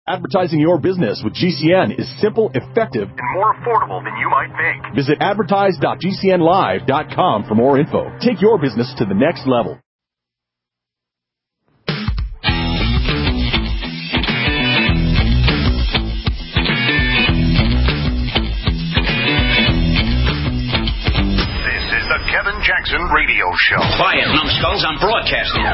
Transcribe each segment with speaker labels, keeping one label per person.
Speaker 1: Advertising your business with GCN is simple, effective,
Speaker 2: and more affordable than you might think.
Speaker 1: Visit advertise.gcnlive.com for more info. Take your business to the next level.
Speaker 2: This is the Kevin Jackson Radio Show.
Speaker 3: Quiet, numbskulls, I'm broadcasting.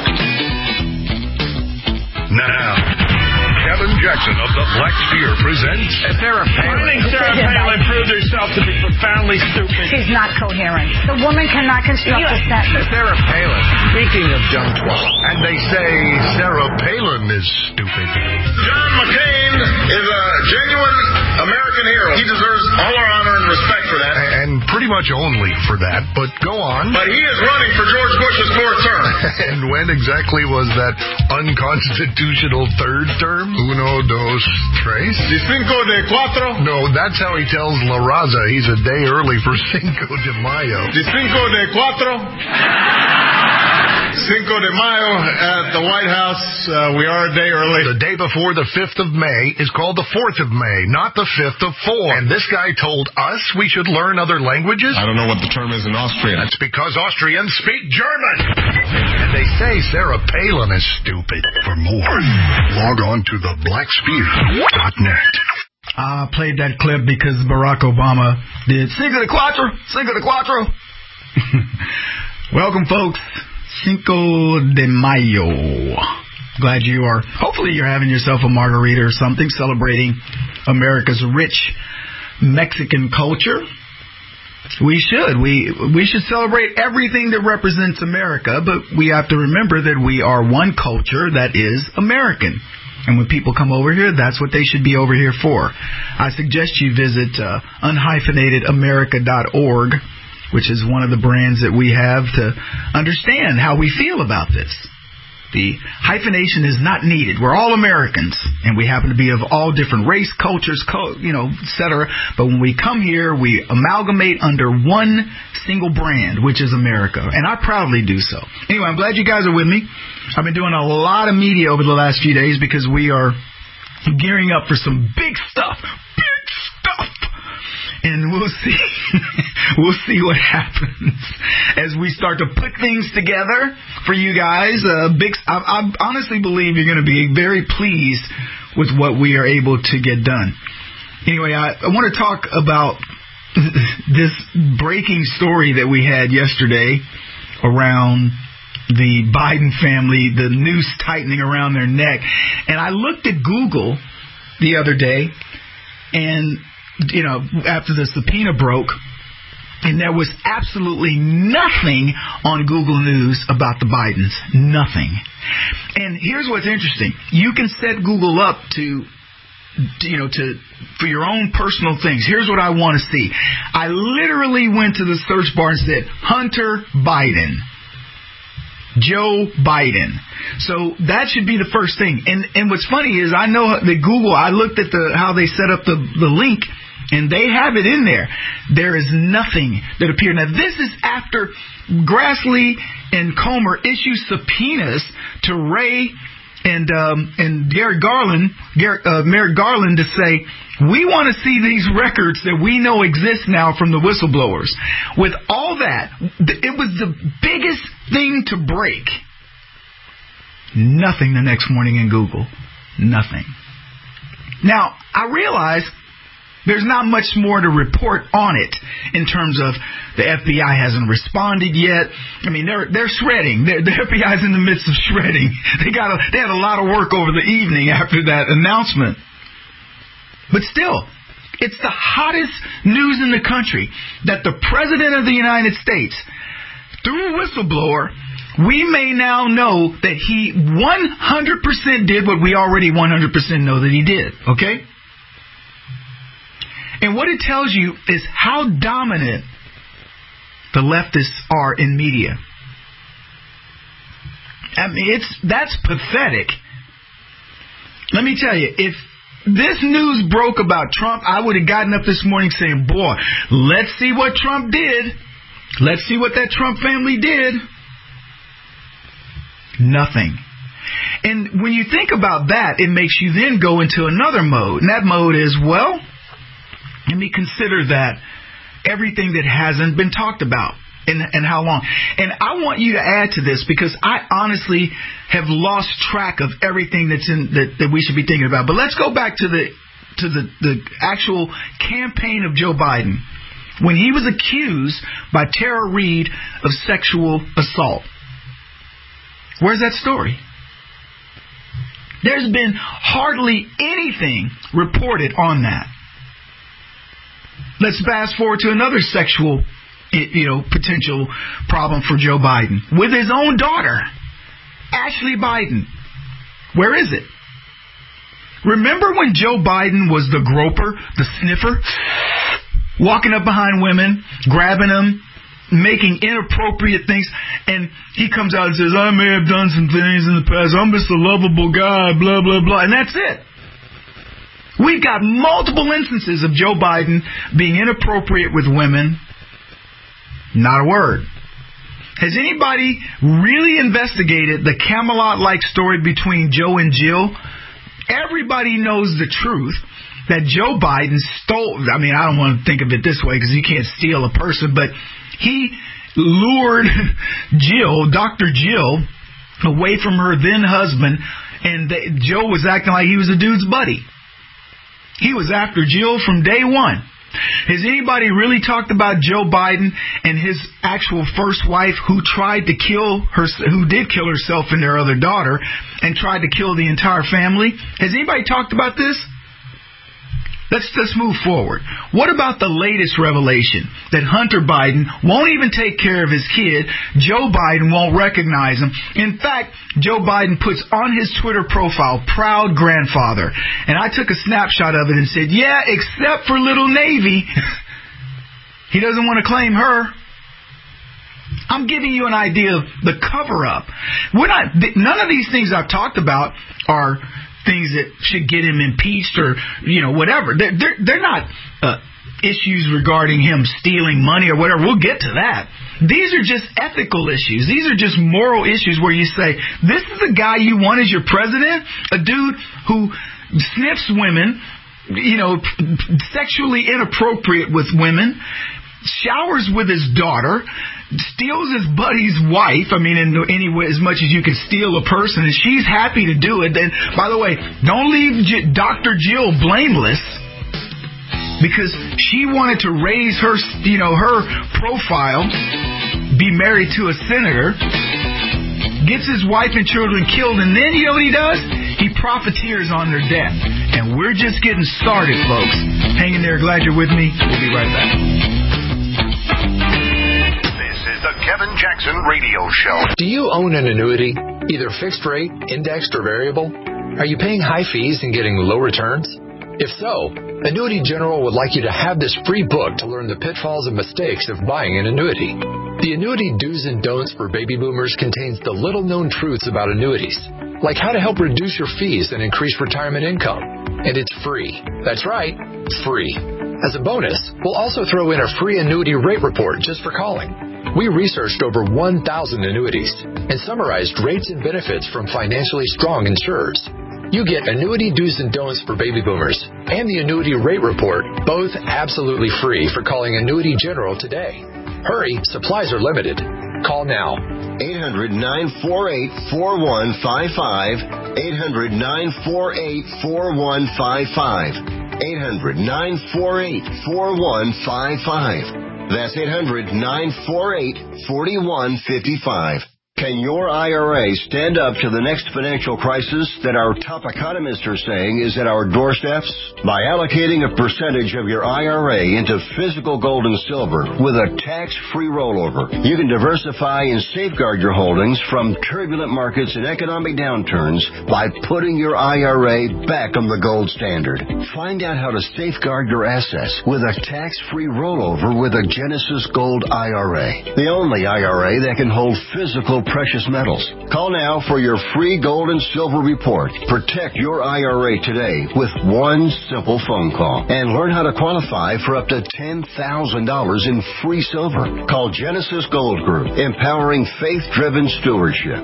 Speaker 2: Now, Kevin Jackson of the Black Sphere presents
Speaker 4: Sarah Palin. I think Sarah Palin proved herself to be profoundly stupid.
Speaker 5: She's not coherent. The woman cannot construct a sentence.
Speaker 4: Sarah Palin. Speaking of dumb twat.
Speaker 2: And they say Sarah Palin is stupid.
Speaker 6: John McCain is a genuine American hero. He deserves all our honor and respect for that.
Speaker 2: And pretty much only for that, but go on.
Speaker 6: But he is running for George Bush's fourth term.
Speaker 2: And when exactly was that unconstitutional third term? Uno, dos, tres?
Speaker 6: De cinco de cuatro?
Speaker 2: No, that's how he tells La Raza he's a day early for Cinco de Mayo.
Speaker 6: De cinco de cuatro? Cinco de Mayo at the White House. We are a day early.
Speaker 2: The day before the 5th of May is called the 4th of May, not the 5th of 4. And this guy told us we should learn other languages?
Speaker 6: I don't know what the term is in Austrian.
Speaker 2: That's because Austrians speak German. And they say Sarah Palin is stupid. For more, log on to theblacksphere.net.
Speaker 7: I played that clip because Barack Obama did Cinco de Cuatro, Cinco de Cuatro. Welcome, folks. Cinco de Mayo. Glad you are. Hopefully you're having yourself a margarita or something, celebrating America's rich Mexican culture. We should. We should celebrate everything that represents America, but we have to remember that we are one culture that is American. And when people come over here, that's what they should be over here for. I suggest you visit unhyphenatedamerica.org, which is one of the brands that we have to understand how we feel about this. The hyphenation is not needed. We're all Americans, and we happen to be of all different race, cultures, etc. But when we come here, we amalgamate under one single brand, which is America, and I proudly do so. Anyway, I'm glad you guys are with me. I've been doing a lot of media over the last few days because we are gearing up for some big stuff. And we'll see. We'll see what happens as we start to put things together for you guys. I honestly believe you're going to be very pleased with what we are able to get done. Anyway, I want to talk about this breaking story that we had yesterday around the Biden family, the noose tightening around their neck. And I looked at Google the other day, and after the subpoena broke, and there was absolutely nothing on Google News about the Bidens. Nothing. And here's what's interesting. You can set Google up for your own personal things. Here's what I want to see. I literally went to the search bar and said, Hunter Biden. Joe Biden. So that should be the first thing. And what's funny is I know that Google, I looked at how they set up the link, and they have it in there. There is nothing that appeared. Now, this is after Grassley and Comer issue subpoenas to Ray and Merrick Garland to say, we want to see these records that we know exist now from the whistleblowers. With all that, it was the biggest thing to break. Nothing the next morning in Google. Nothing. Now, I realize there's not much more to report on it in terms of the FBI hasn't responded yet. I mean, they're shredding. The FBI's in the midst of shredding. They had a lot of work over the evening after that announcement. But still, it's the hottest news in the country that the President of the United States, through a whistleblower, we may now know that he 100% did what we already 100% know that he did. Okay? And what it tells you is how dominant the leftists are in media. I mean, that's pathetic. Let me tell you, if this news broke about Trump, I would have gotten up this morning saying, boy, let's see what Trump did. Let's see what that Trump family did. Nothing. And when you think about that, it makes you then go into another mode. And that mode is, well, let me consider that everything that hasn't been talked about and how long. And I want you to add to this because I honestly have lost track of everything that's in that we should be thinking about. But let's go back to the actual campaign of Joe Biden when he was accused by Tara Reade of sexual assault. Where's that story? There's been hardly anything reported on that. Let's fast forward to another sexual, potential problem for Joe Biden with his own daughter, Ashley Biden. Where is it? Remember when Joe Biden was the groper, the sniffer, walking up behind women, grabbing them, making inappropriate things, and he comes out and says, I may have done some things in the past, I'm just a lovable guy, blah, blah, blah, and that's it. We've got multiple instances of Joe Biden being inappropriate with women. Not a word. Has anybody really investigated the Camelot-like story between Joe and Jill? Everybody knows the truth that Joe Biden stole. I mean, I don't want to think of it this way because you can't steal a person, but he lured Jill, Dr. Jill, away from her then husband, and Joe was acting like he was a dude's buddy. He was after Jill from day one. Has anybody really talked about Joe Biden and his actual first wife who did kill herself and their other daughter and tried to kill the entire family? Has anybody talked about this? Let's move forward. What about the latest revelation that Hunter Biden won't even take care of his kid? Joe Biden won't recognize him. In fact, Joe Biden puts on his Twitter profile, proud grandfather. And I took a snapshot of it and said, yeah, except for little Navy. He doesn't want to claim her. I'm giving you an idea of the cover-up. None of these things I've talked about are things that should get him impeached or, whatever. They're not issues regarding him stealing money or whatever. We'll get to that. These are just ethical issues. These are just moral issues where you say, this is a guy you want as your president? A dude who sniffs women, sexually inappropriate with women, showers with his daughter, steals his buddy's wife. I mean, in any way, as much as you can steal a person, and she's happy to do it. And by the way, don't leave Dr. Jill blameless because she wanted to raise her, her profile, be married to a senator, gets his wife and children killed, and then you know what he does? He profiteers on their death. And we're just getting started, folks. Hang in there. Glad you're with me. We'll be right back.
Speaker 2: The Kevin Jackson Radio Show.
Speaker 8: Do you own an annuity, either fixed rate, indexed, or variable? Are you paying high fees and getting low returns? If so, Annuity General would like you to have this free book to learn the pitfalls and mistakes of buying an annuity. The Annuity Do's and Don'ts for Baby Boomers contains the little-known truths about annuities, like how to help reduce your fees and increase retirement income. And it's free. That's right, free. As a bonus, we'll also throw in a free annuity rate report just for calling. We researched over 1,000 annuities and summarized rates and benefits from financially strong insurers. You get Annuity Do's and Don'ts for Baby Boomers and the Annuity Rate Report, both absolutely free for calling Annuity General today. Hurry, supplies are limited. Call now.
Speaker 9: 800-948-4155. 800-948-4155. 800-948-4155. That's 800-948-4155. Can your IRA stand up to the next financial crisis that our top economists are saying is at our doorsteps? By allocating a percentage of your IRA into physical gold and silver with a tax-free rollover, you can diversify and safeguard your holdings from turbulent markets and economic downturns by putting your IRA back on the gold standard. Find out how to safeguard your assets with a tax-free rollover with a Genesis Gold IRA, the only IRA that can hold physical precious metals. Call now for your free gold and silver report. Protect your IRA today with one simple phone call and learn how to qualify for up to $10,000 in free silver. Call Genesis Gold Group, empowering faith-driven stewardship.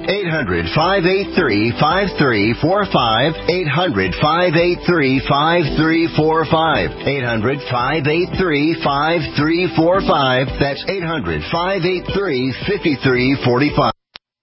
Speaker 9: 800-583-5345. 800-583-5345. 800-583-5345. That's 800-583-5345.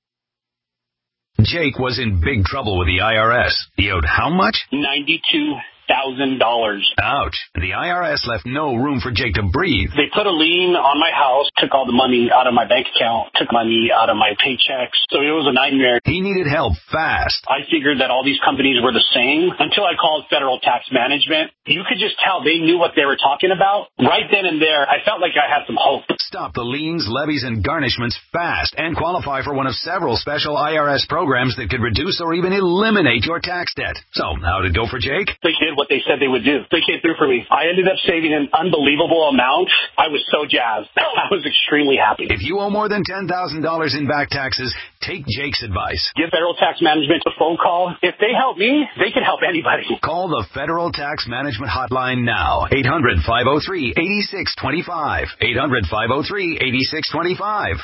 Speaker 3: Jake was in big trouble with the IRS. He owed how much?
Speaker 10: $92,000.
Speaker 3: Ouch. The IRS left no room for Jake to breathe.
Speaker 10: They put a lien on my house, took all the money out of my bank account, took money out of my paychecks. So it was a nightmare.
Speaker 3: He needed help fast.
Speaker 10: I figured that all these companies were the same until I called Federal Tax Management. You could just tell they knew what they were talking about. Right then and there, I felt like I had some hope.
Speaker 3: Stop the liens, levies, and garnishments fast and qualify for one of several special IRS programs that could reduce or even eliminate your tax debt. So, how'd it go for Jake?
Speaker 10: They did what they said they would do. They came through for me. I ended up saving an unbelievable amount. I was so jazzed. I was extremely happy.
Speaker 3: If you owe more than $10,000 in back taxes, take Jake's advice.
Speaker 10: Give Federal Tax Management a phone call. If they help me, they can help anybody.
Speaker 3: Call the Federal Tax Management Hotline now. 800-503-8625. 800-503-8625.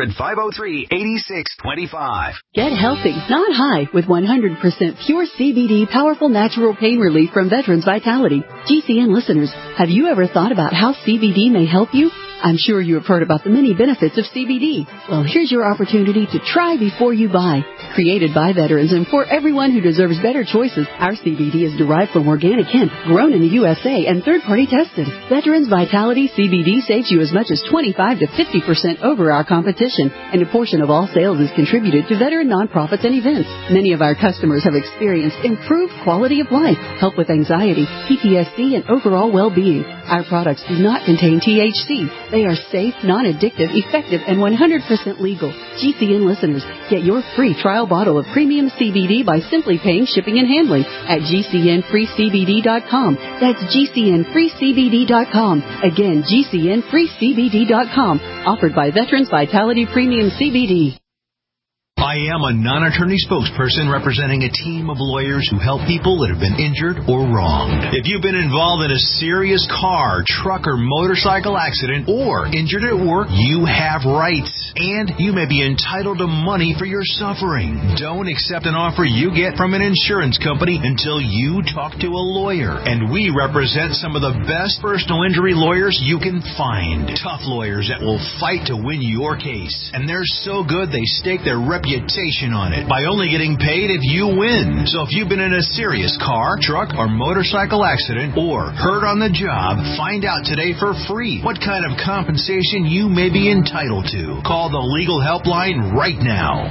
Speaker 3: 800-503-8625.
Speaker 11: Get healthy, not high, with 100% pure CBD powerful natural pain relief from Veterans Vitality. GCN listeners, have you ever thought about how CBD may help you? I'm sure you have heard about the many benefits of CBD. Well, here's your opportunity to try before you buy. Created by veterans and for everyone who deserves better choices, our CBD is derived from organic hemp, grown in the USA, and third-party tested. Veterans Vitality CBD saves you as much as 25 to 50% over our competition, and a portion of all sales is contributed to veteran nonprofits and events. Many of our customers have experienced improved quality of life, help with anxiety, PTSD, and overall well-being. Our products do not contain THC. They are safe, non-addictive, effective, and 100% legal. GCN listeners, get your free trial bottle of premium CBD by simply paying shipping and handling at GCNFreeCBD.com. That's GCNFreeCBD.com. Again, GCNFreeCBD.com. Offered by Veterans Vitality Premium CBD.
Speaker 12: I am a non-attorney spokesperson representing a team of lawyers who help people that have been injured or wronged. If you've been involved in a serious car, truck, or motorcycle accident or injured at work, you have rights, and you may be entitled to money for your suffering. Don't accept an offer you get from an insurance company until you talk to a lawyer, and we represent some of the best personal injury lawyers you can find. Tough lawyers that will fight to win your case, and they're so good they stake their reputation on it by only getting paid if you win. So if you've been in a serious car, truck, or motorcycle accident or hurt on the job, find out today for free what kind of compensation you may be entitled to. Call the legal helpline right now.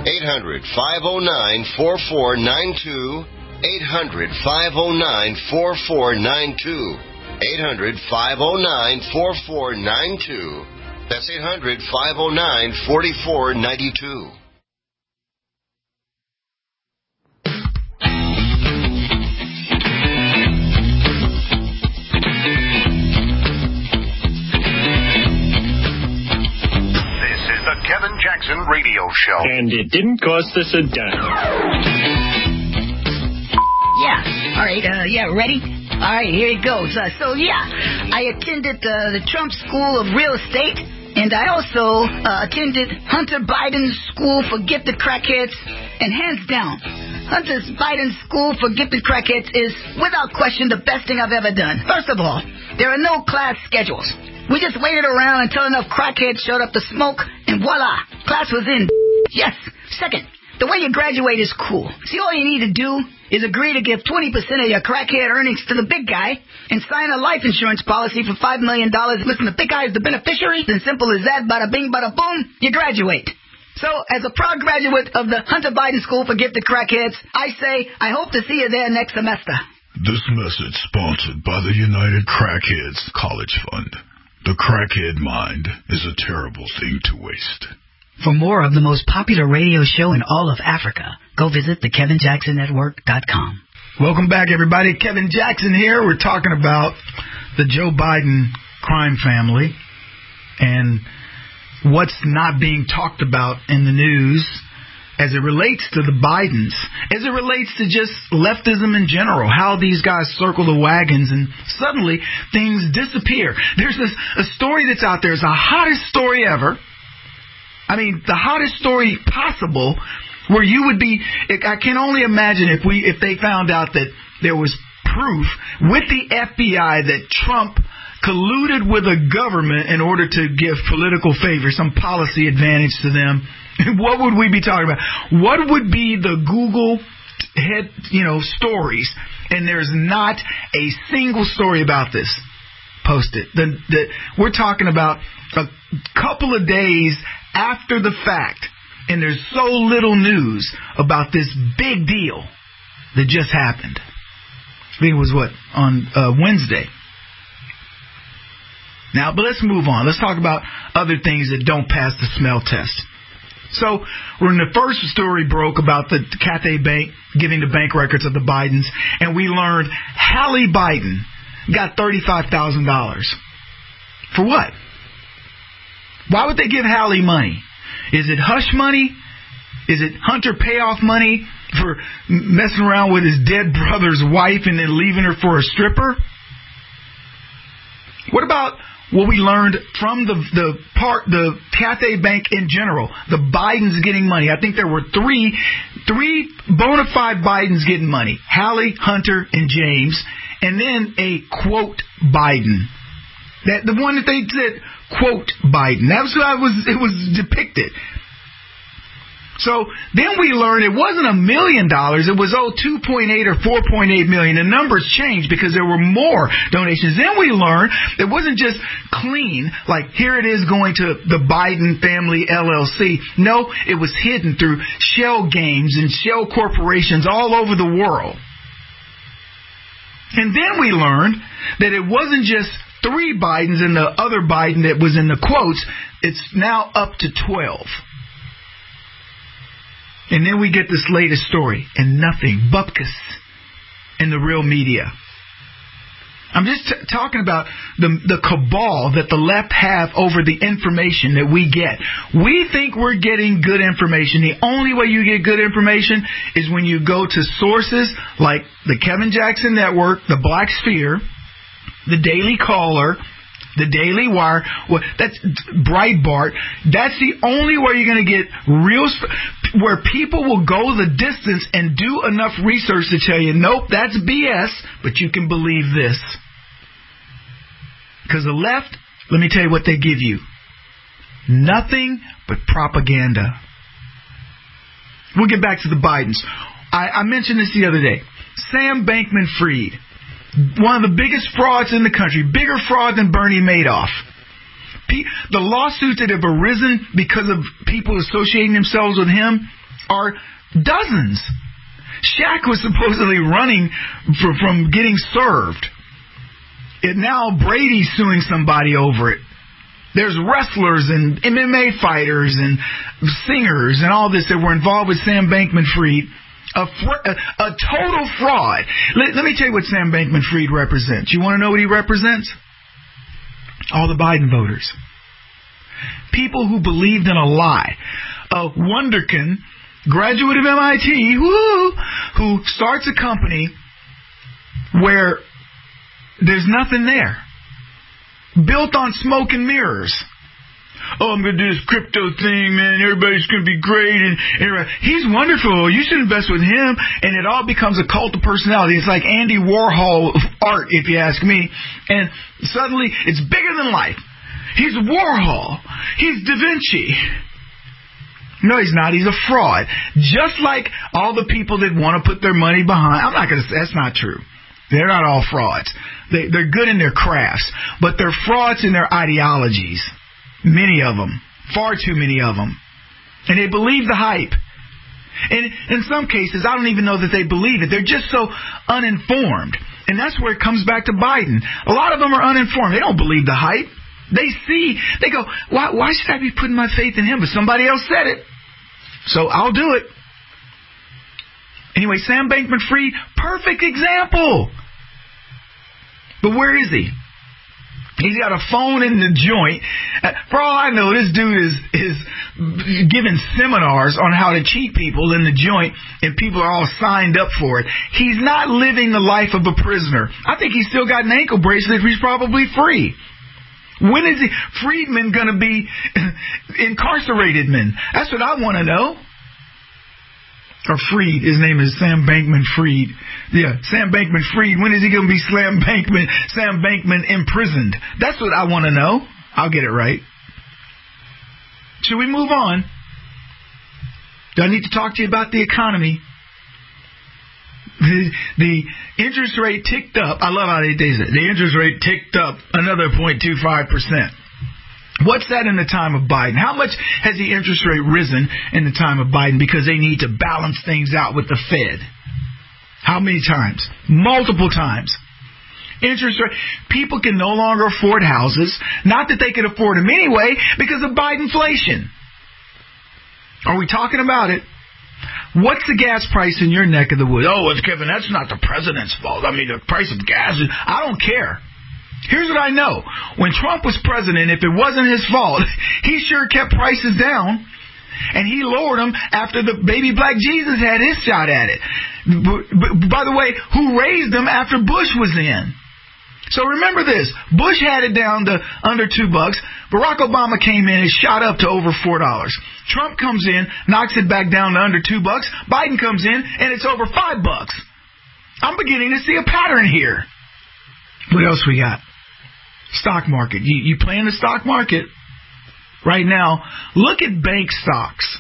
Speaker 9: 800-509-4492. 800-509-4492. 800-509-4492. That's 800-509-4492.
Speaker 2: Kevin Jackson Radio Show.
Speaker 4: And it didn't cost us a dime.
Speaker 13: Yeah. All right. Ready? All right, here it goes. I attended the Trump School of Real Estate, and I also attended Hunter Biden's School for Gifted Crackheads, and hands down, Hunter Biden's School for Gifted Crackheads is, without question, the best thing I've ever done. First of all, there are no class schedules. We just waited around until enough crackheads showed up to smoke, and voila, class was in. Yes. Second, the way you graduate is cool. See, all you need to do is agree to give 20% of your crackhead earnings to the big guy and sign a life insurance policy for $5 million. Listen, the big guy is the beneficiary. It's as simple as that. Bada bing, bada boom, you graduate. So, as a proud graduate of the Hunter Biden School for Gifted Crackheads, I say I hope to see you there next semester.
Speaker 2: This message sponsored by the United Crackheads College Fund. The crackhead mind is a terrible thing to waste.
Speaker 13: For more of the most popular radio show in all of Africa, go visit thekevinjacksonnetwork.com.
Speaker 7: Welcome back, everybody. Kevin Jackson here. We're talking about the Joe Biden crime family and what's not being talked about in the news as it relates to the Bidens, as it relates to just leftism in general, how these guys circle the wagons and suddenly things disappear. There's a story that's out there. It's the hottest story ever. I mean, the hottest story possible, where you would be, I can only imagine if they found out that there was proof with the FBI that Trump colluded with a government in order to give political favor, some policy advantage to them. What would we be talking about? What would be the Google stories? And there's not a single story about this posted. We're talking about a couple of days after the fact, and there's so little news about this big deal that just happened. I think it was on Wednesday. Now, but let's move on. Let's talk about other things that don't pass the smell test. So, when the first story broke about the Cathay Bank giving the bank records of the Bidens, and we learned Hallie Biden got $35,000. For what? Why would they give Hallie money? Is it hush money? Is it Hunter payoff money for messing around with his dead brother's wife and then leaving her for a stripper? What about what we learned from the Cathay Bank in general? The Bidens getting money. I think there were three bona fide Bidens getting money. Hallie, Hunter, and James. And then a quote Biden. The one that they said, quote Biden. That was how it was depicted. So then we learned it wasn't $1 million. It was 2.8 or 4.8 million. The numbers changed because there were more donations. Then we learned it wasn't just clean, like here it is going to the Biden Family LLC. No, it was hidden through shell games and shell corporations all over the world. And then we learned that it wasn't just 3 Bidens and the other Biden that was in the quotes. It's now up to 12. And then we get this latest story, and nothing, bupkis, in the real media. I'm just talking about the cabal that the left have over the information that we get. We think we're getting good information. The only way you get good information is when you go to sources like the Kevin Jackson Network, the Black Sphere, the Daily Caller, the Daily Wire, that's Breitbart. That's the only way you're going to get where people will go the distance and do enough research to tell you, nope, that's BS, but you can believe this. Because the left, let me tell you what they give you. Nothing but propaganda. We'll get back to the Bidens. I mentioned this the other day. Sam Bankman-Fried, one of the biggest frauds in the country, bigger fraud than Bernie Madoff. The lawsuits that have arisen because of people associating themselves with him are dozens. Shaq was supposedly running from getting served. And now Brady's suing somebody over it. There's wrestlers and MMA fighters and singers and all this that were involved with Sam Bankman-Fried. A total fraud. Let me tell you what Sam Bankman-Fried represents. You want to know what he represents? All the Biden voters. People who believed in a lie. A wonderkin, graduate of MIT, who starts a company where there's nothing there. Built on smoke and mirrors. Oh, I'm going to do this crypto thing, man. Everybody's going to be great. And he's wonderful. You should invest with him. And it all becomes a cult of personality. It's like Andy Warhol art, if you ask me. And suddenly, it's bigger than life. He's Warhol. He's Da Vinci. No, he's not. He's a fraud. Just like all the people that want to put their money behind. I'm not going to say that's not true. They're not all frauds. They're good in their crafts. But they're frauds in their ideologies. Many of them. Far too many of them. And they believe the hype. And in some cases, I don't even know that they believe it. They're just so uninformed. And that's where it comes back to Biden. A lot of them are uninformed. They don't believe the hype. They go, why should I be putting my faith in him? But somebody else said it. So I'll do it. Anyway, Sam Bankman-Fried, perfect example. But where is he? He's got a phone in the joint. For all I know, this dude is giving seminars on how to cheat people in the joint, and people are all signed up for it. He's not living the life of a prisoner. I think he's still got an ankle bracelet. He's probably free. When is Friedman going to be incarcerated, man? That's what I want to know. Or Freed. His name is Sam Bankman-Fried. Yeah, Sam Bankman-Fried. When is he going to be Sam Bankman imprisoned? That's what I want to know. I'll get it right. Should we move on? Do I need to talk to you about the economy? The interest rate ticked up. I love how they say it. The interest rate ticked up another 0.25%. What's that in the time of Biden? How much has the interest rate risen in the time of Biden because they need to balance things out with the Fed? How many times? Multiple times. Interest rate. People can no longer afford houses. Not that they could afford them anyway because of Bidenflation. Are we talking about it? What's the gas price in your neck of the woods? Oh, it's Kevin, that's not the president's fault. I mean, the price of gas, I don't care. Here's what I know. When Trump was president, if it wasn't his fault, he sure kept prices down. And he lowered them after the baby black Jesus had his shot at it. By the way, who raised them after Bush was in? So remember this. Bush had it down to under $2. Barack Obama came in and shot up to over $4. Trump comes in, knocks it back down to under $2. Biden comes in, and it's over $5. I'm beginning to see a pattern here. What else we got? Stock market. You play in the stock market right now. Look at bank stocks.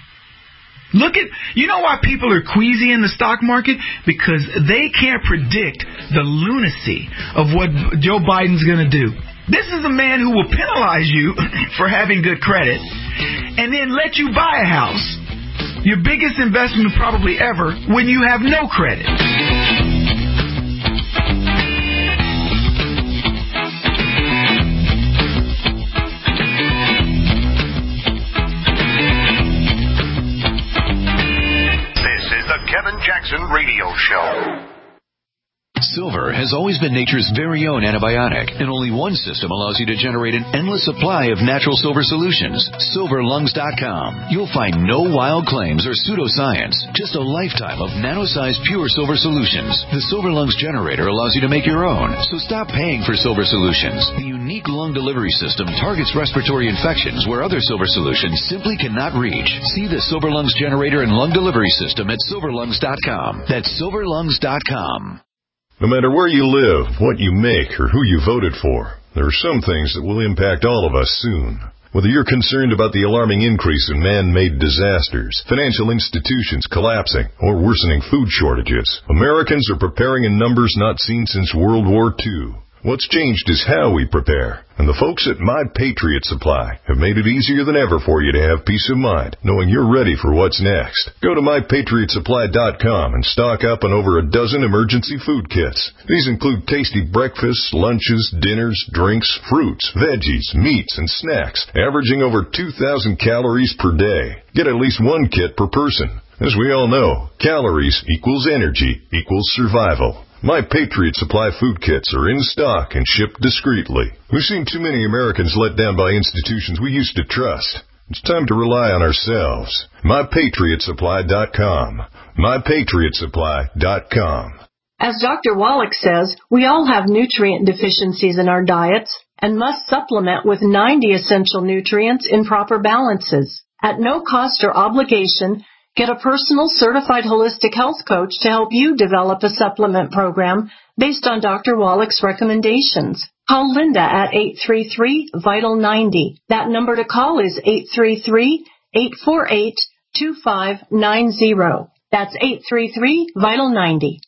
Speaker 7: You know why people are queasy in the stock market? Because they can't predict the lunacy of what Joe Biden's going to do. This is a man who will penalize you for having good credit and then let you buy a house. Your biggest investment probably ever when you have no credit.
Speaker 2: Kevin Jackson Radio Show.
Speaker 12: Silver has always been nature's very own antibiotic, and only one system allows you to generate an endless supply of natural silver solutions. SilverLungs.com. You'll find no wild claims or pseudoscience, just a lifetime of nano-sized pure silver solutions. The Silver Lungs generator allows you to make your own, so stop paying for silver solutions. The unique lung delivery system targets respiratory infections where other silver solutions simply cannot reach. See the Silver Lungs generator and lung delivery system at SilverLungs.com. That's SilverLungs.com.
Speaker 14: No matter where you live, what you make, or who you voted for, there are some things that will impact all of us soon. Whether you're concerned about the alarming increase in man-made disasters, financial institutions collapsing, or worsening food shortages, Americans are preparing in numbers not seen since World War II. What's changed is how we prepare. And the folks at My Patriot Supply have made it easier than ever for you to have peace of mind, knowing you're ready for what's next. Go to MyPatriotSupply.com and stock up on over a dozen emergency food kits. These include tasty breakfasts, lunches, dinners, drinks, fruits, veggies, meats, and snacks, averaging over 2,000 calories per day. Get at least one kit per person. As we all know, calories equals energy equals survival. My Patriot Supply food kits are in stock and shipped discreetly. We've seen too many Americans let down by institutions we used to trust. It's time to rely on ourselves. MyPatriotSupply.com. MyPatriotSupply.com.
Speaker 15: As Dr. Wallach says, we all have nutrient deficiencies in our diets and must supplement with 90 essential nutrients in proper balances. At no cost or obligation, get a personal certified holistic health coach to help you develop a supplement program based on Dr. Wallach's recommendations. Call Linda at 833-VITAL-90. That number to call is 833-848-2590. That's 833-VITAL-90.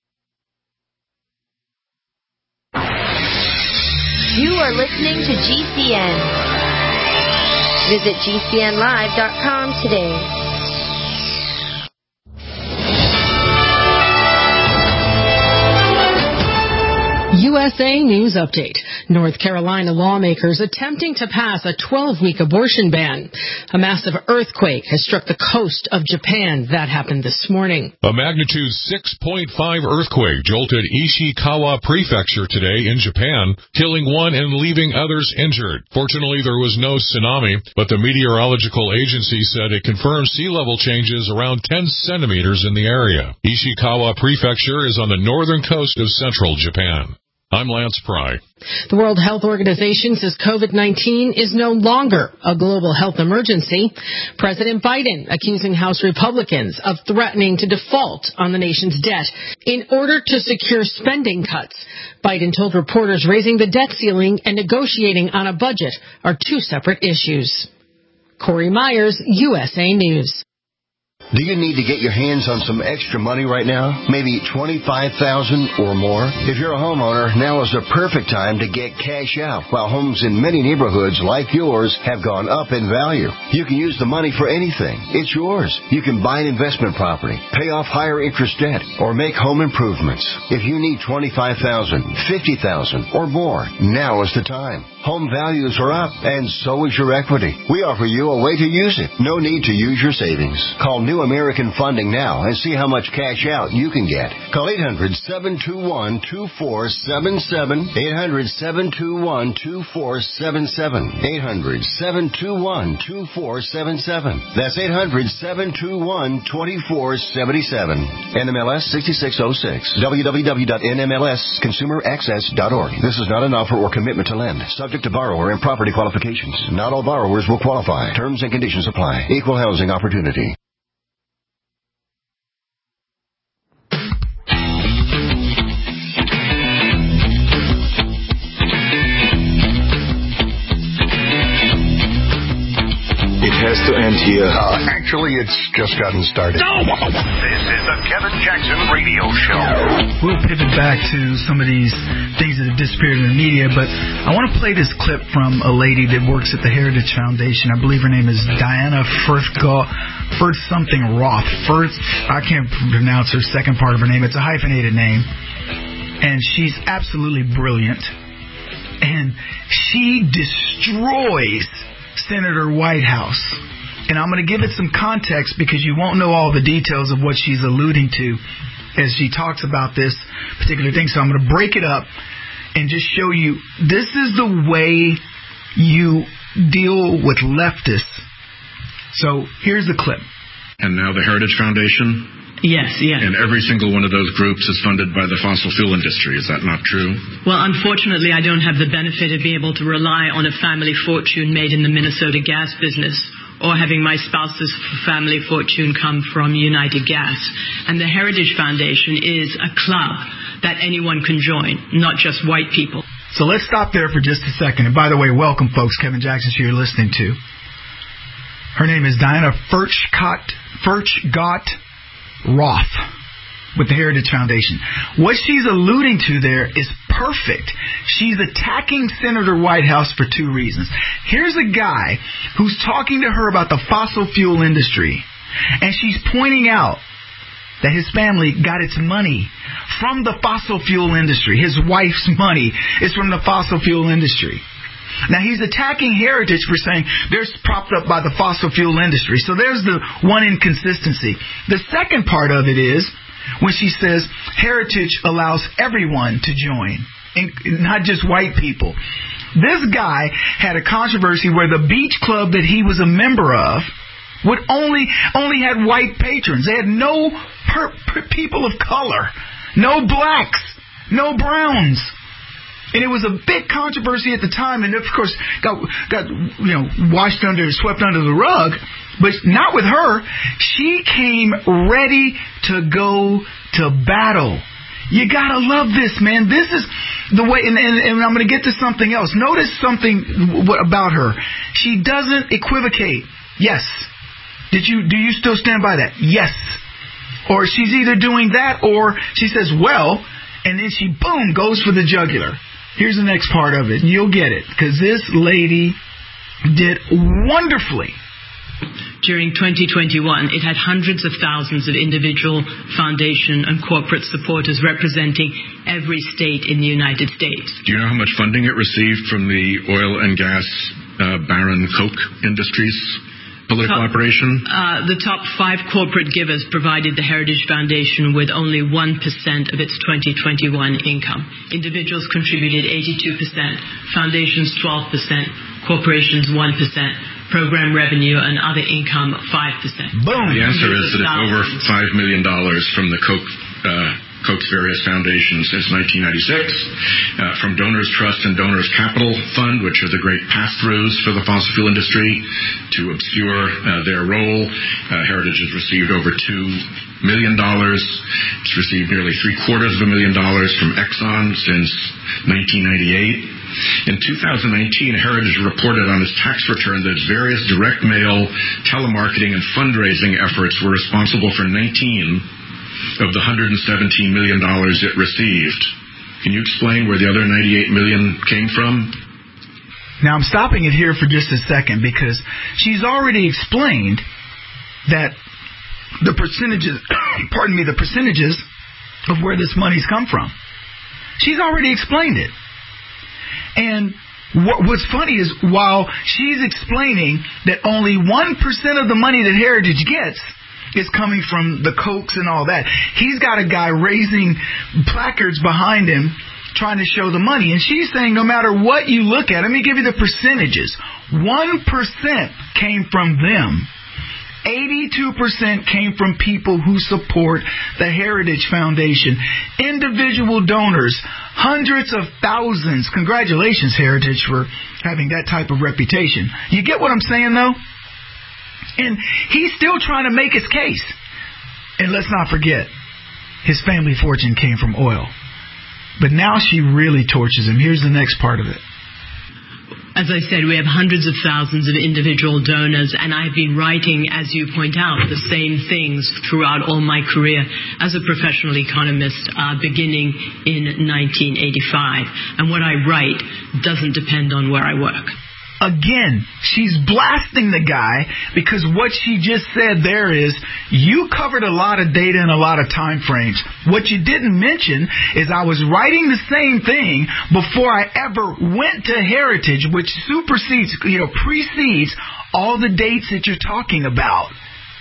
Speaker 16: You are listening to GCN. Visit GCNlive.com today.
Speaker 17: USA News Update. North Carolina lawmakers attempting to pass a 12-week abortion ban. A massive earthquake has struck the coast of Japan. That happened this morning.
Speaker 18: A magnitude 6.5 earthquake jolted Ishikawa Prefecture today in Japan, killing one and leaving others injured. Fortunately, there was no tsunami, but the meteorological agency said it confirmed sea level changes around 10 centimeters in the area. Ishikawa Prefecture is on the northern coast of central Japan. I'm Lance Pry.
Speaker 17: The World Health Organization says COVID-19 is no longer a global health emergency. President Biden accusing House Republicans of threatening to default on the nation's debt in order to secure spending cuts. Biden told reporters raising the debt ceiling and negotiating on a budget are two separate issues. Corey Myers, USA News.
Speaker 9: Do you need to get your hands on some extra money right now? Maybe $25,000 or more? If you're a homeowner, now is the perfect time to get cash out. While homes in many neighborhoods like yours have gone up in value, you can use the money for anything. It's yours. You can buy an investment property, pay off higher interest debt, or make home improvements. If you need $25,000, $50,000 or more, now is the time. Home values are up, and so is your equity. We offer you a way to use it. No need to use your savings. Call New American Funding now and see how much cash out you can get. Call 800-721-2477. 800-721-2477. 800-721-2477. That's 800-721-2477. NMLS 6606. www.nmlsconsumeraccess.org. This is not an offer or commitment to lend. Subject to borrower and property qualifications. Not all borrowers will qualify. Terms and conditions apply. Equal housing opportunity.
Speaker 2: It has to end here. Actually, it's just gotten started.
Speaker 6: This is the Kevin Jackson Radio Show.
Speaker 7: We'll pivot back to some of these things that have disappeared in the media, but I want to play this clip from a lady that works at the Heritage Foundation. I believe her name is Diana Roth. I can't pronounce her second part of her name. It's a hyphenated name. And she's absolutely brilliant. And she destroys Senator Whitehouse. And I'm going to give it some context because you won't know all the details of what she's alluding to as she talks about this particular thing. So I'm going to break it up and just show you this is the way you deal with leftists. So here's the clip.
Speaker 19: And now the Heritage Foundation?
Speaker 20: Yes.
Speaker 19: And every single one of those groups is funded by the fossil fuel industry. Is that not true?
Speaker 20: Well, unfortunately, I don't have the benefit of being able to rely on a family fortune made in the Minnesota gas business or having my spouse's family fortune come from United Gas. And the Heritage Foundation is a club that anyone can join, not just white people.
Speaker 7: So let's stop there for just a second. And by the way, welcome, folks. Kevin Jackson, who you're listening to. Her name is Diana Roth with the Heritage Foundation. What she's alluding to there is perfect. She's attacking Senator Whitehouse for two reasons. Here's a guy who's talking to her about the fossil fuel industry, and she's pointing out that his family got its money from the fossil fuel industry. His wife's money is from the fossil fuel industry. Now, he's attacking Heritage for saying they're propped up by the fossil fuel industry. So there's the one inconsistency. The second part of it is when she says Heritage allows everyone to join, not just white people. This guy had a controversy where the beach club that he was a member of would only had white patrons. They had no people of color, no blacks, no browns. And it was a big controversy at the time, and of course got swept under the rug. But not with her. She came ready to go to battle. You gotta love this, man. This is the way, and I'm going to get to something else. Notice something about her. She doesn't equivocate. Yes. Do you still stand by that? Yes. Or she's either doing that, or she says, well, and then she, boom, goes for the jugular. Here's the next part of it, and you'll get it, because this lady did wonderfully.
Speaker 20: during 2021, it had hundreds of thousands of individual, foundation, and corporate supporters representing every state in the United States.
Speaker 19: Do you know how much funding it received from the oil and gas baron Koch Industries political operation?
Speaker 20: The top 5 corporate givers provided the Heritage Foundation with only 1% of its 2021 income. Individuals contributed 82%, foundations 12%, corporations 1%, program revenue and other income 5%.
Speaker 7: Boom!
Speaker 19: The answer is that it's over $5 million from the Koch's various foundations since 1996, from Donors Trust and Donors Capital Fund, which are the great pass-throughs for the fossil fuel industry, to obscure their role. Heritage has received over $2 million. It's received nearly $750,000 from Exxon since 1998. In 2019, Heritage reported on its tax return that its various direct mail, telemarketing, and fundraising efforts were responsible for 19 of the $117 million it received. Can you explain where the other $98 million came from?
Speaker 7: Now, I'm stopping it here for just a second because she's already explained that the percentages, the percentages of where this money's come from. She's already explained it. And what's funny is while she's explaining that only 1% of the money that Heritage gets is coming from the Kochs and all that, he's got a guy raising placards behind him trying to show the money. And she's saying no matter what you look at, let me give you the percentages. 1% came from them. 82% came from people who support the Heritage Foundation. Individual donors, hundreds of thousands. Congratulations, Heritage, for having that type of reputation. You get what I'm saying, though? And he's still trying to make his case. And let's not forget, his family fortune came from oil. But now she really tortures him. Here's the next part of it.
Speaker 20: As I said, we have hundreds of thousands of individual donors, and I've been writing, as you point out, the same things throughout all my career as a professional economist, beginning in 1985. And what I write doesn't depend on where I work.
Speaker 7: Again, she's blasting the guy because what she just said there is you covered a lot of data and a lot of time frames. What you didn't mention is I was writing the same thing before I ever went to Heritage, which precedes all the dates that you're talking about.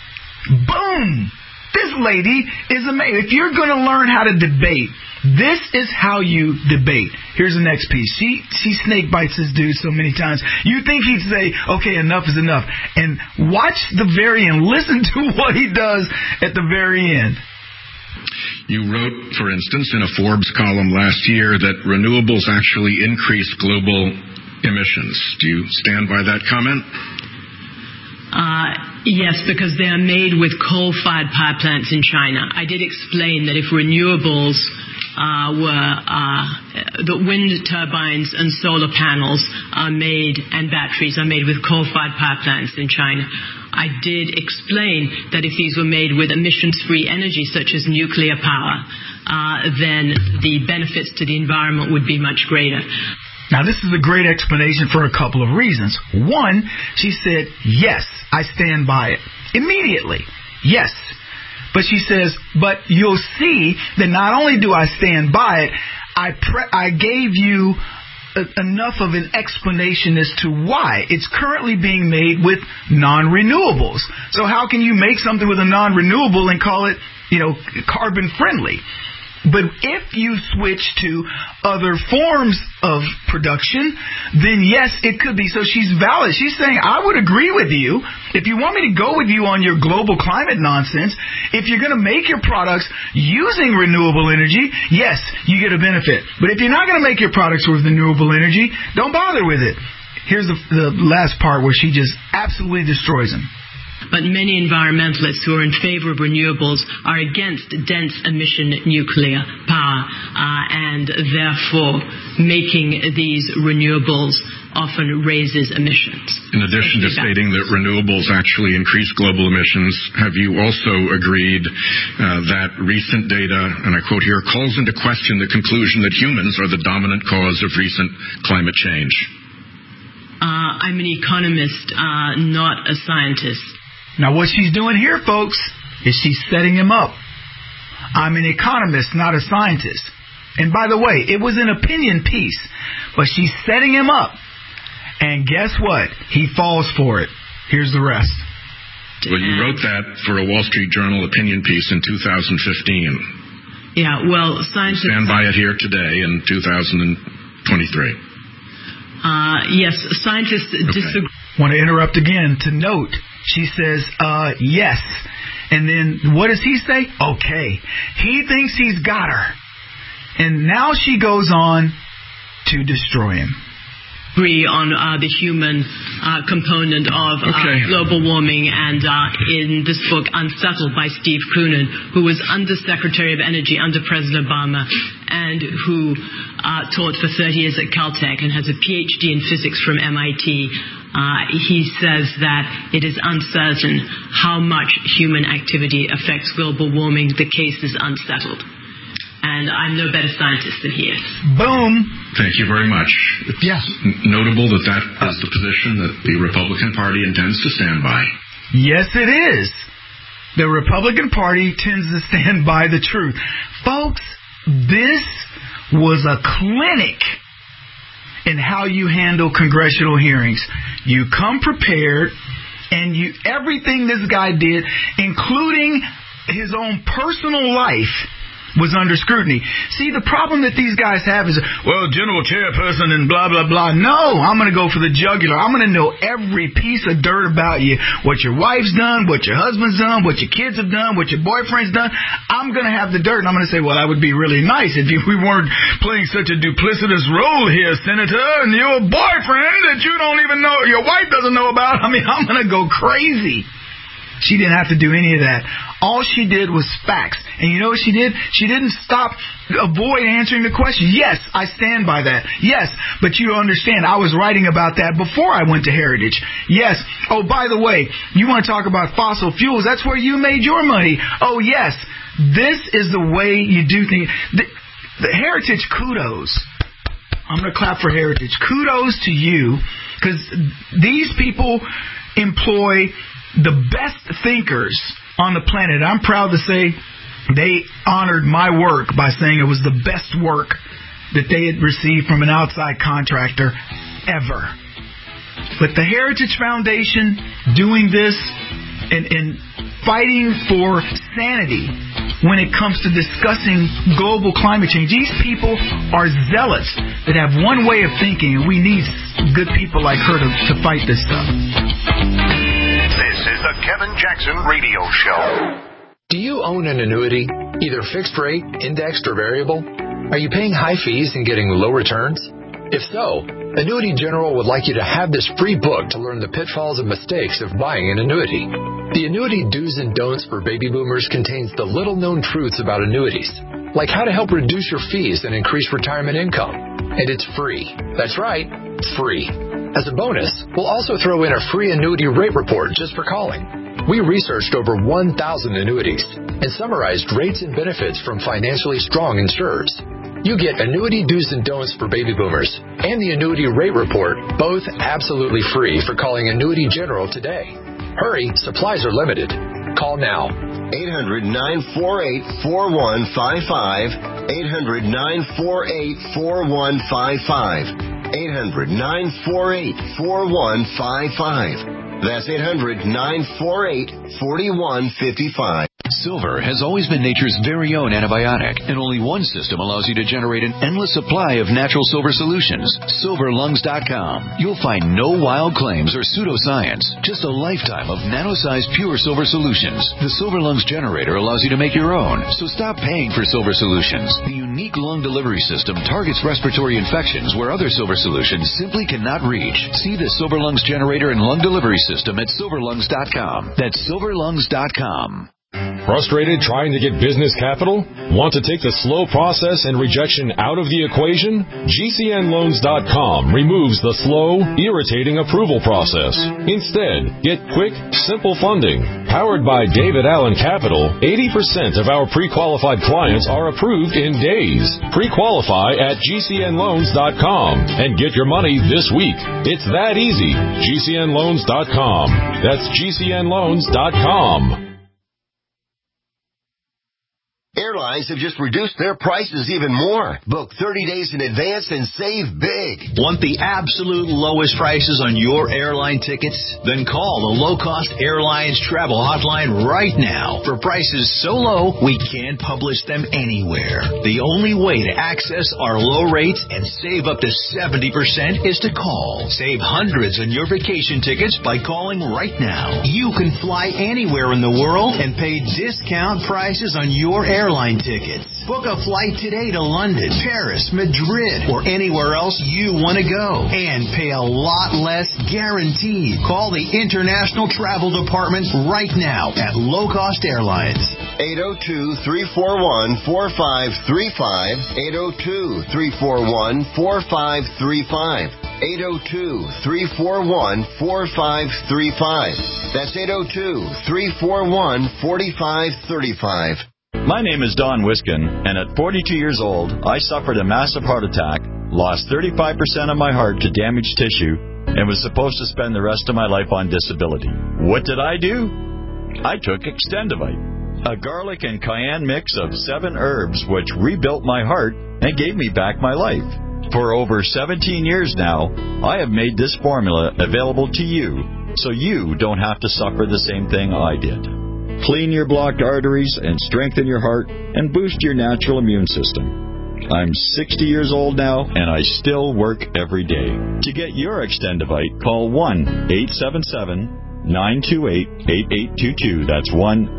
Speaker 7: Boom! This lady is amazing. If you're going to learn how to debate, this is how you debate. Here's the next piece. She snake bites this dude so many times. You think he'd say, okay, enough is enough. And watch the very end. Listen to what he does at the very end.
Speaker 19: You wrote, for instance, in a Forbes column last year that renewables actually increase global emissions. Do you stand by that comment?
Speaker 20: Yes, because they are made with coal-fired power plants in China. I did explain that if renewables the wind turbines and solar panels are made, and batteries are made with coal-fired power plants in China. I did explain that if these were made with emissions-free energy, such as nuclear power, then the benefits to the environment would be much greater.
Speaker 7: Now, this is a great explanation for a couple of reasons. One, she said, yes, I stand by it. Immediately, yes. But she says, but you'll see that not only do I stand by it, I gave you enough of an explanation as to why. It's currently being made with non-renewables. So how can you make something with a non-renewable and call it, carbon friendly? But if you switch to other forms of production, then yes, it could be. So she's valid. She's saying, I would agree with you. If you want me to go with you on your global climate nonsense, if you're going to make your products using renewable energy, yes, you get a benefit. But if you're not going to make your products with renewable energy, don't bother with it. Here's the last part where she just absolutely destroys him.
Speaker 20: But many environmentalists who are in favor of renewables are against dense emission nuclear power, and therefore making these renewables often raises emissions.
Speaker 19: In addition to stating that renewables actually increase global emissions, have you also agreed that recent data, and I quote here, calls into question the conclusion that humans are the dominant cause of recent climate change?
Speaker 20: I'm an economist, not a scientist.
Speaker 7: Now, what she's doing here, folks, is she's setting him up. I'm an economist, not a scientist. And by the way, it was an opinion piece, but she's setting him up. And guess what? He falls for it. Here's the rest.
Speaker 19: Well, you wrote that for a Wall Street Journal opinion piece in 2015.
Speaker 20: Yeah, well, scientists...
Speaker 19: Stand by it here today in 2023.
Speaker 20: Yes, scientists disagree.
Speaker 7: Want to interrupt again to note, she says, yes. And then what does he say? Okay. He thinks he's got her. And now she goes on to destroy him.
Speaker 20: Agree on the human component of global warming, and in this book, Unsettled by Steve Koonin, who was Undersecretary of Energy under President Obama and who taught for 30 years at Caltech and has a PhD in physics from MIT. He says that it is uncertain how much human activity affects global warming. The case is unsettled. And I'm no better scientist than he is.
Speaker 7: Boom.
Speaker 19: Thank you very much.
Speaker 7: Yes.
Speaker 19: Notable that is the position that the Republican Party intends to stand by.
Speaker 7: Yes, it is. The Republican Party tends to stand by the truth. Folks, this was a clinic in how you handle congressional hearings. You come prepared, and everything this guy did, including his own personal life, was under scrutiny. See, the problem that these guys have is, well, General Chairperson and blah, blah, blah. No, I'm going to go for the jugular. I'm going to know every piece of dirt about you. What your wife's done, what your husband's done, what your kids have done, what your boyfriend's done. I'm going to have the dirt, and I'm going to say, well, that would be really nice if we weren't playing such a duplicitous role here, Senator, and your boyfriend that you don't even know, your wife doesn't know about. I mean, I'm going to go crazy. She didn't have to do any of that. All she did was facts. And you know what she did? She didn't avoid answering the question. Yes, I stand by that. Yes, but you understand, I was writing about that before I went to Heritage. Yes. Oh, by the way, you want to talk about fossil fuels? That's where you made your money. Oh, yes. This is the way you do things. The Heritage, kudos. I'm going to clap for Heritage. Kudos to you, because these people employ the best thinkers on the planet. I'm proud to say they honored my work by saying it was the best work that they had received from an outside contractor ever. But the Heritage Foundation doing this and fighting for sanity when it comes to discussing global climate change. These people are zealots that have one way of thinking, and we need good people like her to fight this stuff.
Speaker 2: This is the Kevin Jackson Radio Show.
Speaker 8: Do you own an annuity, either fixed rate, indexed, or variable? Are you paying high fees and getting low returns? If so, Annuity General would like you to have this free book to learn the pitfalls and mistakes of buying an annuity. The Annuity Do's and Don'ts for Baby Boomers contains the little-known truths about annuities, like how to help reduce your fees and increase retirement income. And it's free. That's right, free. As a bonus, we'll also throw in a free annuity rate report just for calling. We researched over 1,000 annuities and summarized rates and benefits from financially strong insurers. You get Annuity Do's and Don'ts for Baby Boomers and the Annuity Rate Report, both absolutely free for calling Annuity General today. Hurry, supplies are limited. Call now.
Speaker 9: 800-948-4155. 800-948-4155. 800-948-4155. That's 800-948-4155.
Speaker 12: Silver has always been nature's very own antibiotic, and only one system allows you to generate an endless supply of natural silver solutions. SilverLungs.com. You'll find no wild claims or pseudoscience, just a lifetime of nano-sized pure silver solutions. The Silver Lungs generator allows you to make your own, so stop paying for silver solutions. The unique lung delivery system targets respiratory infections where other silver solutions simply cannot reach. See the Silver Lungs generator and lung delivery system at SilverLungs.com. That's SilverLungs.com.
Speaker 21: Frustrated trying to get business capital? Want to take the slow process and rejection out of the equation? GCNLoans.com removes the slow, irritating approval process. Instead, get quick, simple funding. Powered by David Allen Capital, 80% of our pre-qualified clients are approved in days. Pre-qualify at GCNLoans.com and get your money this week. It's that easy. GCNLoans.com. That's GCNLoans.com.
Speaker 9: Airlines have just reduced their prices even more. Book 30 days in advance and save big.
Speaker 12: Want the absolute lowest prices on your airline tickets? Then call the Low Cost Airlines Travel Hotline right now for prices so low we can't publish them anywhere. The only way to access our low rates and save up to 70% is to call. Save hundreds on your vacation tickets by calling right now. You can fly anywhere in the world and pay discount prices on your airline tickets. Book a flight today to London, Paris, Madrid, or anywhere else you want to go and pay a lot less guaranteed. Call the International Travel Department right now at Low Cost Airlines.
Speaker 9: 802-341-4535. 802-341-4535. 802-341-4535. That's 802-341-4535.
Speaker 22: My name is Don Wiskin, and at 42 years old, I suffered a massive heart attack, lost 35% of my heart to damaged tissue, and was supposed to spend the rest of my life on disability. What did I do? I took Extendivite, a garlic and cayenne mix of 7 herbs which rebuilt my heart and gave me back my life. For over 17 years now, I have made this formula available to you, so you don't have to suffer the same thing I did. Clean your blocked arteries and strengthen your heart and boost your natural immune system. I'm 60 years old now, and I still work every day. To get your Extendivite, call 1-877-928-8822. That's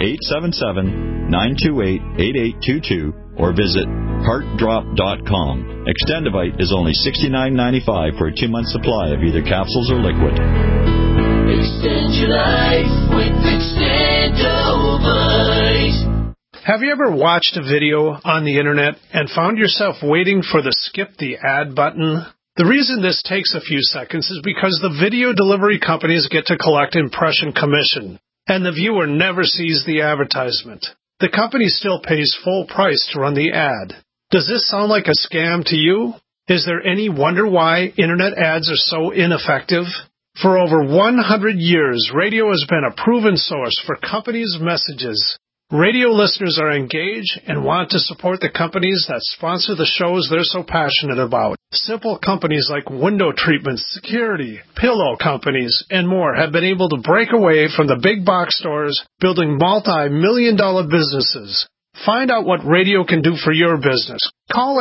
Speaker 22: 1-877-928-8822. Or visit heartdrop.com. Extendivite is only $69.95 for a 2-month supply of either capsules or liquid.
Speaker 23: Extend your life with Extendovite.
Speaker 24: Have you ever watched a video on the internet and found yourself waiting for the skip the ad button? The reason this takes a few seconds is because the video delivery companies get to collect impression commission, and the viewer never sees the advertisement. The company still pays full price to run the ad. Does this sound like a scam to you? Is there any wonder why internet ads are so ineffective? For over 100 years, radio has been a proven source for companies' messages. Radio listeners are engaged and want to support the companies that sponsor the shows they're so passionate about. Simple companies like window treatments, security, pillow companies, and more have been able to break away from the big box stores, building multi-million-dollar businesses. Find out what radio can do for your business. Call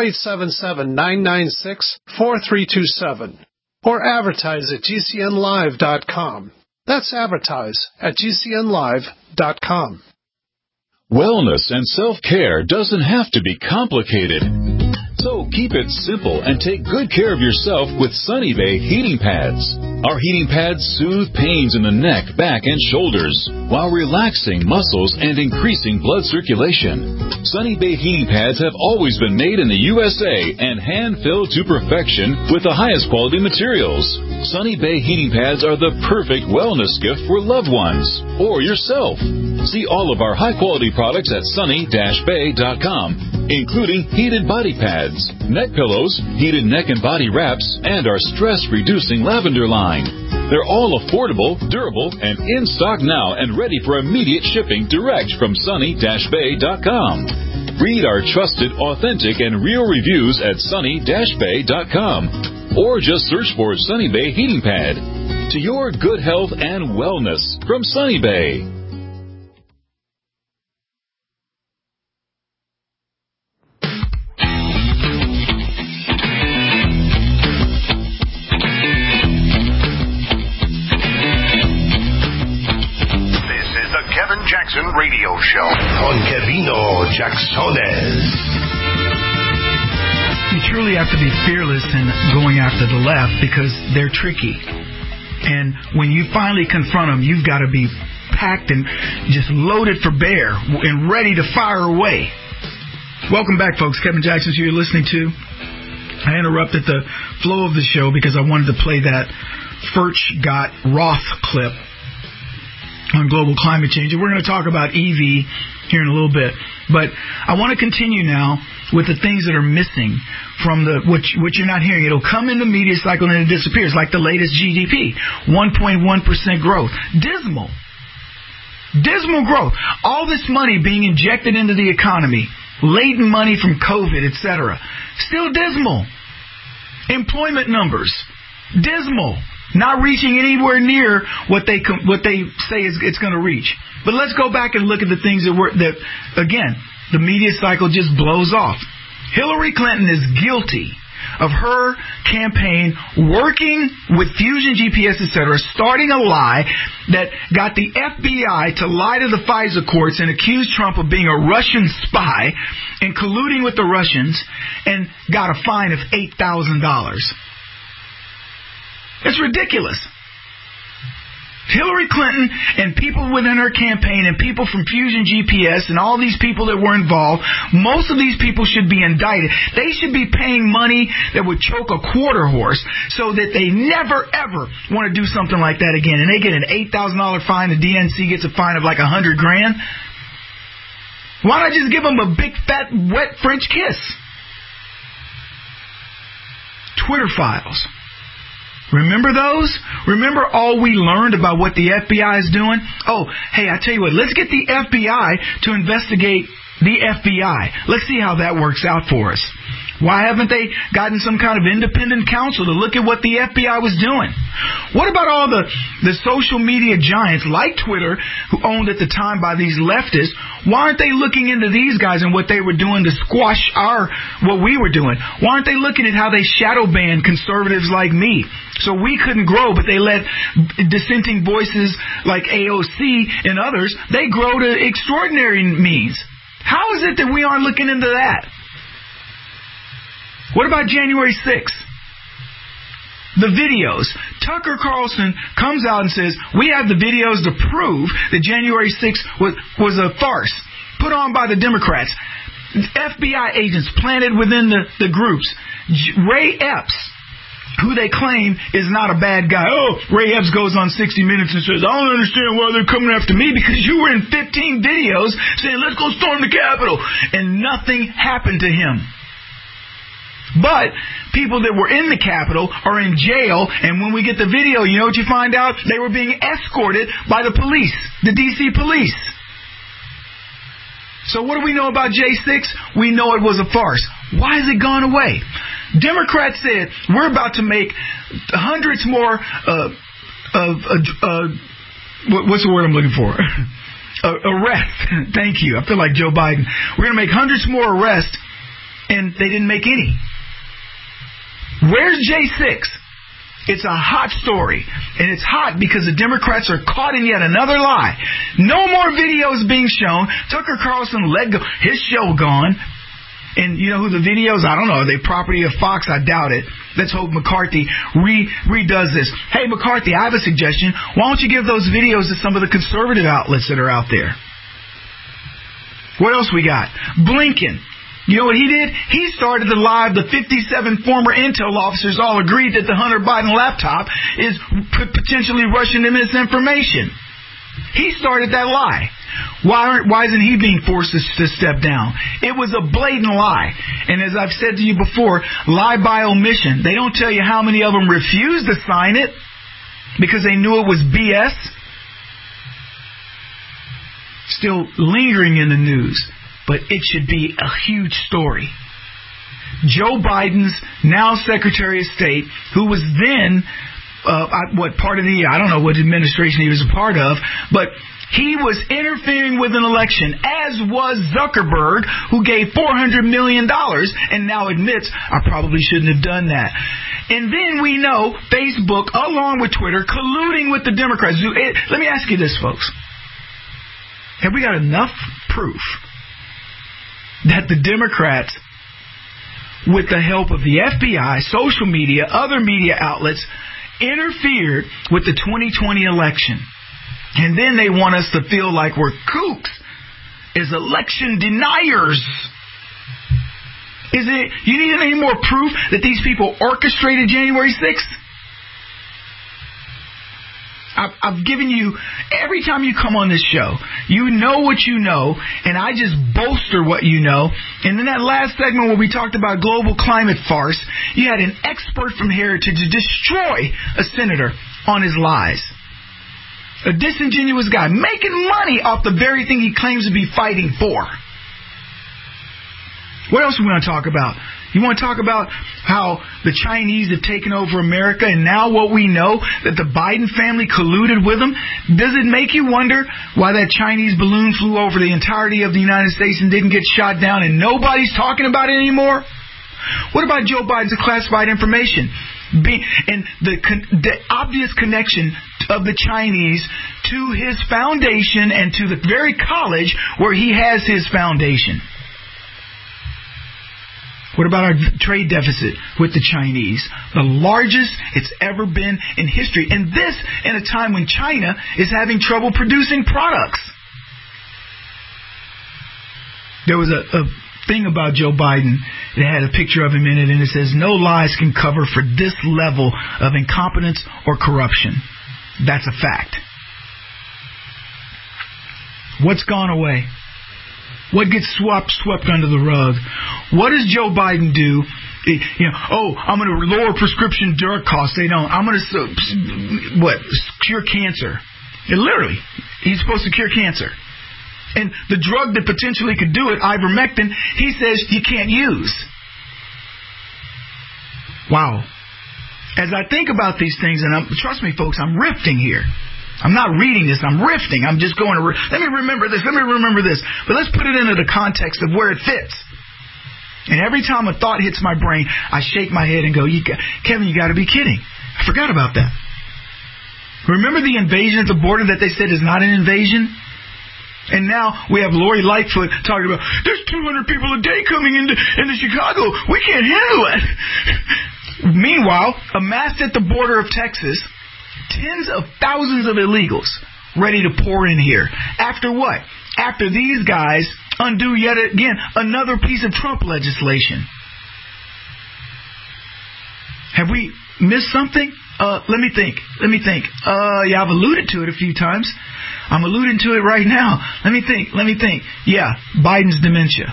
Speaker 24: 877-996-4327 or advertise at GCNlive.com. That's advertise at GCNlive.com.
Speaker 1: Wellness and self-care doesn't have to be complicated. So keep it simple and take good care of yourself with Sunny Bay heating pads. Our heating pads soothe pains in the neck, back, and shoulders while relaxing muscles and increasing blood circulation. Sunny Bay heating pads have always been made in the USA and hand-filled to perfection with the highest quality materials. Sunny Bay heating pads are the perfect wellness gift for loved ones or yourself. See all of our high-quality products at sunny-bay.com, including heated body pads, neck pillows, heated neck and body wraps, and our stress-reducing lavender line. They're all affordable, durable, and in stock now and ready for immediate shipping direct from sunny-bay.com. Read our trusted, authentic, and real reviews at sunny-bay.com. Or just search for Sunny Bay Heating Pad. To your good health and wellness from Sunny Bay.
Speaker 2: Jackson Radio Show on Kevino Jacksones.
Speaker 7: You truly have to be fearless in going after the left because they're tricky. And when you finally confront them, you've got to be packed and just loaded for bear and ready to fire away. Welcome back, folks. Kevin Jackson, who you're listening to. I interrupted the flow of the show because I wanted to play that Furch got Roth clip on global climate change. And we're going to talk about EV here in a little bit. But I want to continue now with the things that are missing from what you're not hearing. It'll come in the media cycle and it disappears, like the latest GDP, 1.1% growth. Dismal growth. All this money being injected into the economy, laden money from COVID, etc. Still dismal. Employment numbers, dismal. Not reaching anywhere near what they say it's going to reach. But let's go back and look at the things that again, the media cycle just blows off. Hillary Clinton is guilty of her campaign working with Fusion GPS, etc., starting a lie that got the FBI to lie to the FISA courts and accuse Trump of being a Russian spy and colluding with the Russians, and got a fine of $8,000. It's ridiculous. Hillary Clinton and people within her campaign and people from Fusion GPS and all these people that were involved, most of these people should be indicted. They should be paying money that would choke a quarter horse so that they never, ever want to do something like that again. And they get an $8,000 fine. The DNC gets a fine of like $100,000. Why not just give them a big, fat, wet French kiss? Twitter files. Remember those? Remember all we learned about what the FBI is doing? Oh, hey, I tell you what, let's get the FBI to investigate the FBI. Let's see how that works out for us. Why haven't they gotten some kind of independent counsel to look at what the FBI was doing? What about all the social media giants like Twitter, who owned at the time by these leftists? Why aren't they looking into these guys and what they were doing to squash what we were doing? Why aren't they looking at how they shadow banned conservatives like me so we couldn't grow, but they let dissenting voices like AOC and others, they grow to extraordinary means? How is it that we aren't looking into that? What about January 6th? The videos. Tucker Carlson comes out and says, we have the videos to prove that January 6th was a farce put on by the Democrats. FBI agents planted within the groups. Ray Epps, who they claim is not a bad guy. Oh, Ray Epps goes on 60 Minutes and says, I don't understand why they're coming after me, because you were in 15 videos saying, let's go storm the Capitol. And nothing happened to him. But people that were in the Capitol are in jail, and when we get the video, you know what you find out? They were being escorted by the police, the D.C. police. So what do we know about J6? We know it was a farce. Why has it gone away? Democrats said, we're about to make hundreds more what's the word I'm looking for? Arrests. Thank you. I feel like Joe Biden. We're going to make hundreds more arrests, and they didn't make any. Where's J6? It's a hot story, and it's hot because the Democrats are caught in yet another lie. No more videos being shown. Tucker Carlson let go, his show gone. And you know who the videos? I don't know. Are they property of Fox? I doubt it. Let's hope McCarthy redoes this. Hey, McCarthy, I have a suggestion. Why don't you give those videos to some of the conservative outlets that are out there? What else we got? Blinken. You know what he did? He started the lie. The 57 former intel officers all agreed that the Hunter Biden laptop is potentially Russian misinformation. He started that lie. Why isn't he being forced to step down? It was a blatant lie. And as I've said to you before, lie by omission. They don't tell you how many of them refused to sign it because they knew it was BS. Still lingering in the news. But it should be a huge story. Joe Biden's now Secretary of State, who was then, part of the, I don't know what administration he was a part of, but he was interfering with an election, as was Zuckerberg, who gave $400 million and now admits, I probably shouldn't have done that. And then we know Facebook, along with Twitter, colluding with the Democrats. Let me ask you this, folks. Have we got enough proof that the Democrats, with the help of the FBI, social media, other media outlets, interfered with the 2020 election? And then they want us to feel like we're kooks as election deniers. You need any more proof that these people orchestrated January 6th? I've given you, every time you come on this show, you know what you know, and I just bolster what you know. And in that last segment where we talked about global climate farce, you had an expert from Heritage to destroy a senator on his lies. A disingenuous guy making money off the very thing he claims to be fighting for. What else do we want to talk about? You want to talk about how the Chinese have taken over America, and now what we know, that the Biden family colluded with them? Does it make you wonder why that Chinese balloon flew over the entirety of the United States and didn't get shot down, and nobody's talking about it anymore? What about Joe Biden's classified information? And the obvious connection of the Chinese to his foundation and to the very college where he has his foundation. What about our trade deficit with the Chinese? The largest it's ever been in history. And this in a time when China is having trouble producing products. There was a thing about Joe Biden that had a picture of him in it, and it says, no lies can cover for this level of incompetence or corruption. That's a fact. What's gone away? What gets swept under the rug? What does Joe Biden do? I'm going to lower prescription drug costs. They don't. I'm going to, cure cancer. Literally, he's supposed to cure cancer. And the drug that potentially could do it, ivermectin, he says you can't use. Wow. As I think about these things, and trust me, folks, I'm riffing here. I'm not reading this. I'm riffing. I'm just going to, let me remember this. Let me remember this. But let's put it into the context of where it fits. And every time a thought hits my brain, I shake my head and go, Kevin, you got to be kidding. I forgot about that. Remember the invasion at the border that they said is not an invasion? And now we have Lori Lightfoot talking about, there's 200 people a day coming into Chicago. We can't handle it. Meanwhile, amassed at the border of Texas, tens of thousands of illegals ready to pour in here. After what? After these guys undo yet again another piece of Trump legislation. Have we missed something? Let me think. Yeah, I've alluded to it a few times. I'm alluding to it right now. Let me think. Yeah, Biden's dementia.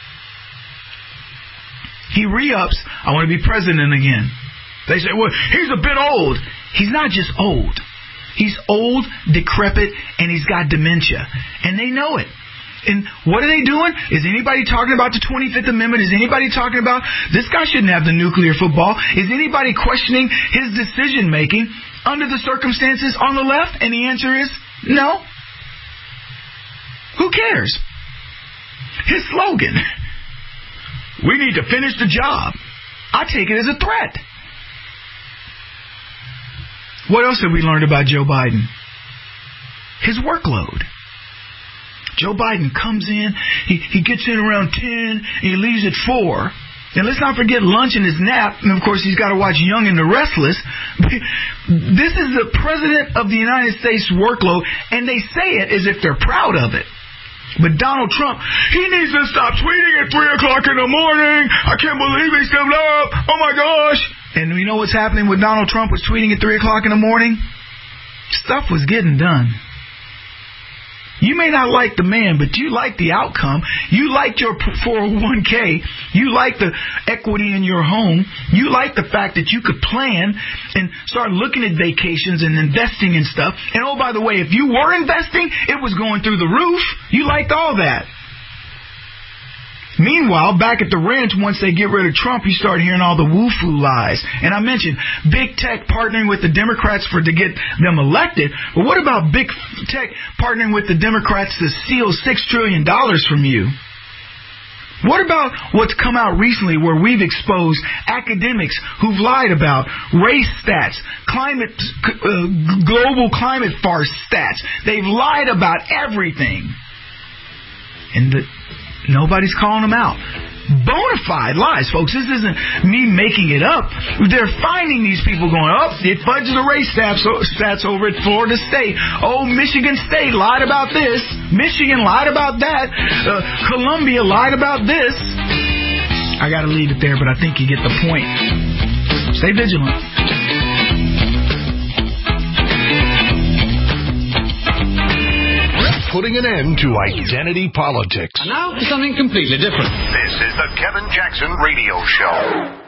Speaker 7: He re-ups, I want to be president again. They say, well, he's a bit old. He's not just old. He's old, decrepit, and he's got dementia. And they know it. And what are they doing? Is anybody talking about the 25th Amendment? Is anybody talking about this guy shouldn't have the nuclear football? Is anybody questioning his decision-making under the circumstances on the left? And the answer is no. Who cares? His slogan, we need to finish the job. I take it as a threat. What else have we learned about Joe Biden? His workload. Joe Biden comes in, he gets in around 10, and he leaves at 4. And let's not forget lunch and his nap. And, of course, he's got to watch Young and the Restless. This is the President of the United States workload, and they say it as if they're proud of it. But Donald Trump, he needs to stop tweeting at 3 o'clock in the morning. I can't believe he's still up. Oh, my gosh. And you know what's happening when Donald Trump was tweeting at 3 o'clock in the morning? Stuff was getting done. You may not like the man, but you like the outcome. You liked your 401k. You like the equity in your home. You like the fact that you could plan and start looking at vacations and investing in stuff. And oh, by the way, if you were investing, it was going through the roof. You liked all that. Meanwhile, back at the ranch, once they get rid of Trump, you start hearing all the woo-foo lies. And I mentioned big tech partnering with the Democrats to get them elected. But what about big tech partnering with the Democrats to steal $6 trillion from you? What about what's come out recently where we've exposed academics who've lied about race stats, global climate farce stats? They've lied about everything. And nobody's calling them out. bona fide lies, folks. This isn't me making it up. They're finding these people going, it fudged the race stats over at Florida State. Oh, Michigan State lied about this. Michigan lied about that. Columbia lied about this. I got to leave it there, but I think you get the point. Stay vigilant.
Speaker 2: Putting an end to identity politics.
Speaker 3: And now for something completely different.
Speaker 2: This is the Kevin Jackson Radio Show.